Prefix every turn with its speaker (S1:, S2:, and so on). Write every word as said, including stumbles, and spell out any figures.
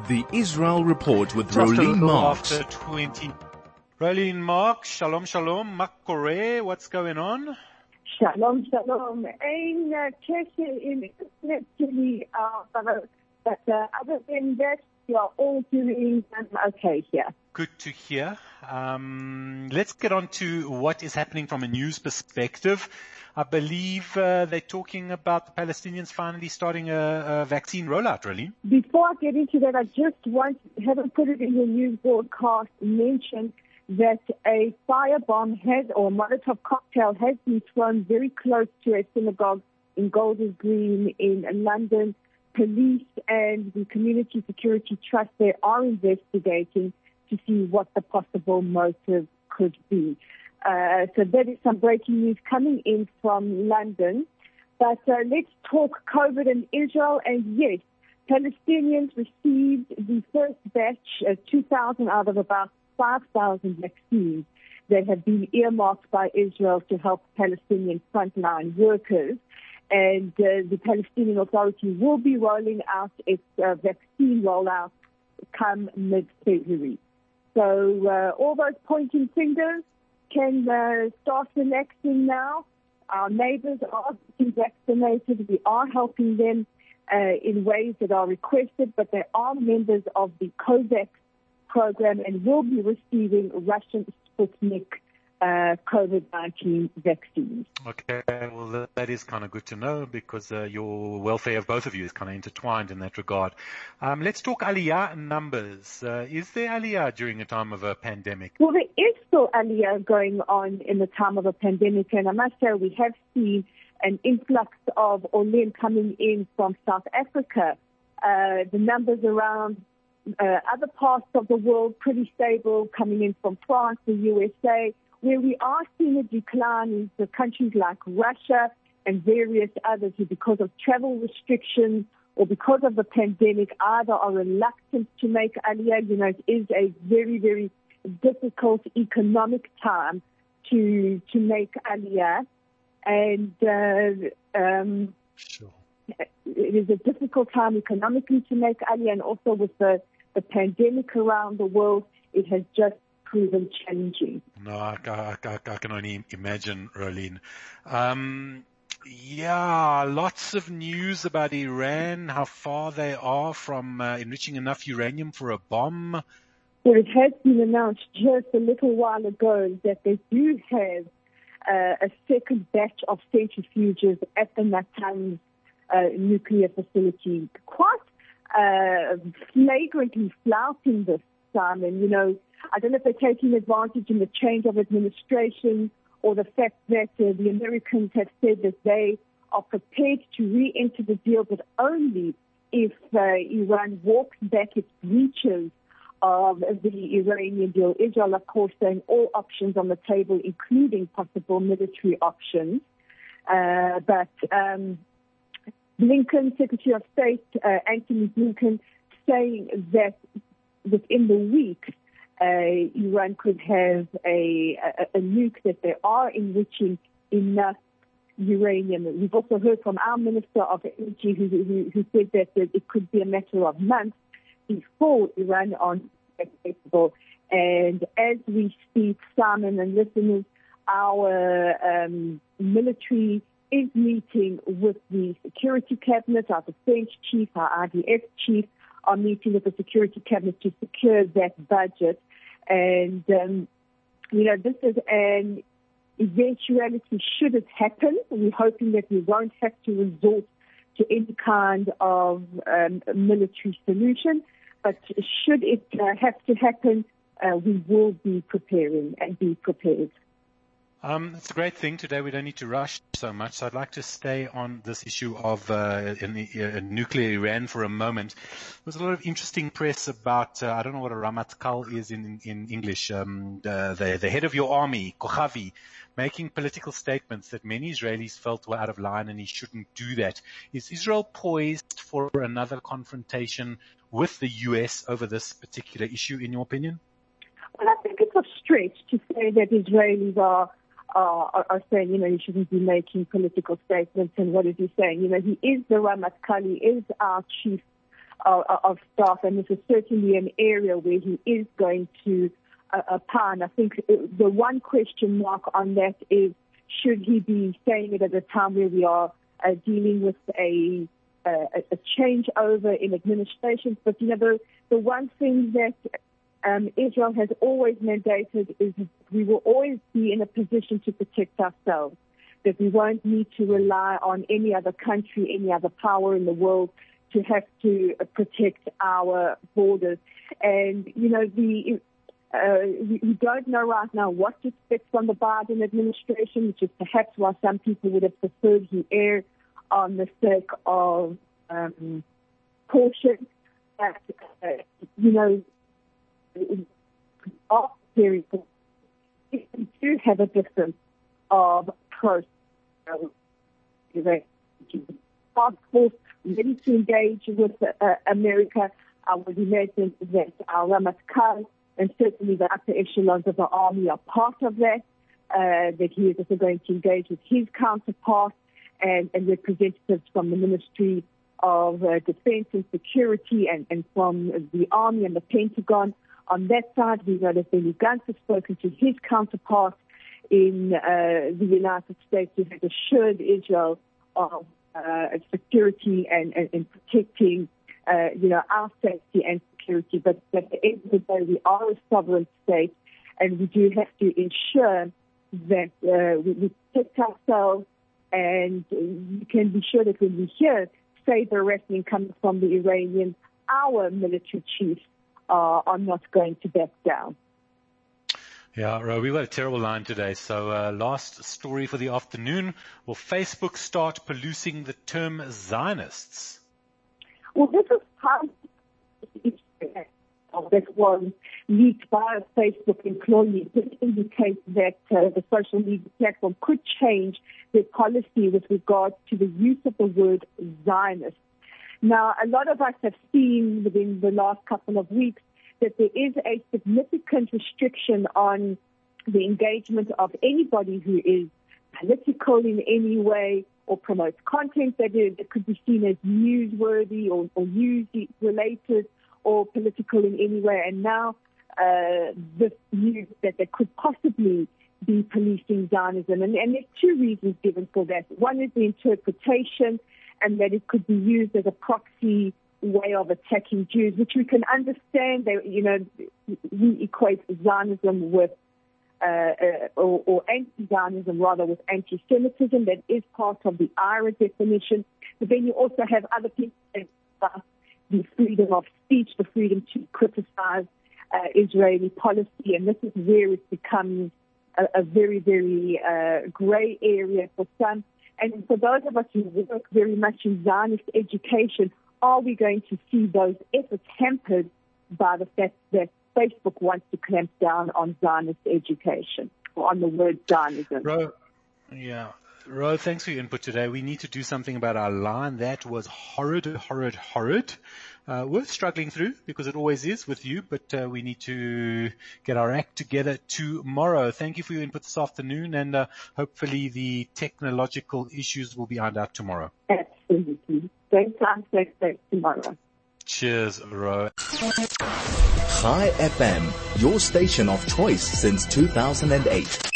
S1: The Israel Report with
S2: Just
S1: Rolene Marks.
S2: After twenty. Rolene Marks, shalom, shalom. Makore, what's going on?
S3: Shalom, shalom. Ein kesher in Italy, but uh, other than that, you are all doing okay here.
S2: Good to hear. Um, let's get on to what is happening from a news perspective. I believe uh, they're talking about the Palestinians finally starting a, a vaccine rollout, really.
S3: Before I get into that, I just want, haven't put it in the news broadcast, mention that a firebomb has, or a Molotov cocktail has been thrown very close to a synagogue in Golders Green in London. Police and the Community Security Trust, they are investigating to see what the possible motive could be. Uh, so that is some breaking news coming in from London. But uh, let's talk COVID and Israel. And yes, Palestinians received the first batch, uh, two thousand out of about five thousand vaccines that have been earmarked by Israel to help Palestinian frontline workers. And uh, the Palestinian Authority will be rolling out its uh, vaccine rollout come mid-February. So uh, all those pointing fingers can uh, start relaxing now. Our neighbors are getting vaccinated. We are helping them uh, in ways that are requested, but they are members of the COVAX program and will be receiving Russian Sputnik uh, COVID nineteen vaccines.
S2: Okay, well, that is kind of good to know because uh, your welfare of both of you is kind of intertwined in that regard. Um, let's talk Aliyah numbers. Uh, is there Aliyah during a time of a pandemic?
S3: Well, there is still Aliyah going on in the time of a pandemic, and I must say we have seen an influx of Olim coming in from South Africa. Uh, the numbers around uh, other parts of the world pretty stable, coming in from France, the U S A. Where we are seeing a decline is the countries like Russia and various others who, because of travel restrictions or because of the pandemic, either are reluctant to make Aliyah. You know, it is a very, very difficult economic time to to make Aliyah. And uh, um,
S2: sure.
S3: it is a difficult time economically to make Aliyah, and also with the, the pandemic around the world, it has just proven challenging.
S2: No, I, I, I, I can only imagine, Rolene. Um, yeah, lots of news about Iran, how far they are from uh, enriching enough uranium for a bomb.
S3: Well, it has been announced just a little while ago that they do have uh, a second batch of centrifuges at the Natanz uh, nuclear facility. Quite uh, flagrantly flouting this, Simon. You know, I don't know if they're taking advantage in the change of administration or the fact that uh, the Americans have said that they are prepared to re-enter the deal, but only if uh, Iran walks back its breaches of the Iranian deal. Israel, of course, saying all options on the table, including possible military options. Uh, but um, Blinken, Secretary of State uh, Antony Blinken, saying that within the week, Uh, Iran could have a, a, a nuke, that they are enriching enough uranium. We've also heard from our Minister of Energy who, who, who said that, that it could be a matter of months before Iran are capable. And as we speak, Simon and listeners, our um, military is meeting with the Security Cabinet, our Defense Chief, our I D F Chief, are meeting with the Security Cabinet to secure that budget. And, um, you know, this is an eventuality should it happen. We're hoping that we won't have to resort to any kind of um, military solution. But should it uh, have to happen, uh, we will be preparing and be prepared.
S2: Um, it's a great thing today. We don't need to rush so much. So I'd like to stay on this issue of uh, in the, uh, nuclear Iran for a moment. There was a lot of interesting press about, uh, I don't know what a Ramatkal is in, in, in English, um, uh, the, the head of your army, Kochavi, making political statements that many Israelis felt were out of line and he shouldn't do that. Is Israel poised for another confrontation with the U S over this particular issue, in your opinion?
S3: Well, I think it's a stretch to say that Israelis are Are, are saying, you know, you shouldn't be making political statements. And what is he saying? You know, he is the Ramatkal, he is our chief of, of staff, and this is certainly an area where he is going to uh, opine. I think the one question mark on that is, should he be saying it at a time where we are uh, dealing with a, uh, a changeover in administration? But, you know, the, the one thing that um, Israel has always mandated is that we will always be in a position to protect ourselves, that we won't need to rely on any other country, any other power in the world to have to uh, protect our borders. And, you know, the... Uh, we, we don't know right now what to expect from the Biden administration, which is perhaps why some people would have preferred he err on the sake of um, caution. But, uh, you know, very if we do have a difference of approach, task force ready to engage with uh, America, I would imagine that our Ramatkal and certainly the upper echelons of the army are part of that, uh, that he is also going to engage with his counterparts and, and representatives from the Ministry of uh, Defense and Security and, and from the Army and the Pentagon. On that side, we know that Benny Gantz has spoken to his counterparts in uh, the United States, who has assured Israel of uh, security and, and, and protecting uh, you know, our safety and security. But at the end of the day, we are a sovereign state, and we do have to ensure that uh, we, we protect ourselves, and you can be sure that when we hear saber wrestling coming from the Iranians, our military chiefs uh, are not going to back down.
S2: Yeah, Ro, we've got a terrible line today. So uh, last story for the afternoon. Will Facebook start policing the term Zionists?
S3: Well, this is how that was leaked by a Facebook employee. This indicates that uh, the social media platform could change their policy with regard to the use of the word Zionist. Now, a lot of us have seen within the last couple of weeks that there is a significant restriction on the engagement of anybody who is political in any way or promotes content that, is, that could be seen as newsworthy or, or news-related or political in any way. And now uh, this news that there could possibly be policing Zionism. And, and there's two reasons given for that. One is the interpretation, and that it could be used as a proxy way of attacking Jews, which we can understand. They, you know, we equate Zionism with, uh, uh, or, or anti-Zionism rather with anti-Semitism. That is part of the I R A definition. But then you also have other people about the freedom of speech, the freedom to criticize uh, Israeli policy, and this is where it becomes a, a very, very uh, gray area for some. And for those of us who work very much in Zionist education, are we going to see those efforts hampered by the fact that Facebook wants to clamp down on Zionist education or on the word Zionism?
S2: Ro, yeah. Ro, thanks for your input today. We need to do something about our line. That was horrid, horrid, horrid. Uh, worth struggling through, because it always is with you, but uh, we need to get our act together tomorrow. Thank you for your input this afternoon, and uh, hopefully the technological issues will be ironed out tomorrow.
S3: Absolutely. Same time, same place tomorrow.
S2: Cheers, Ro.
S1: Chai F M, your station of choice since two thousand eight.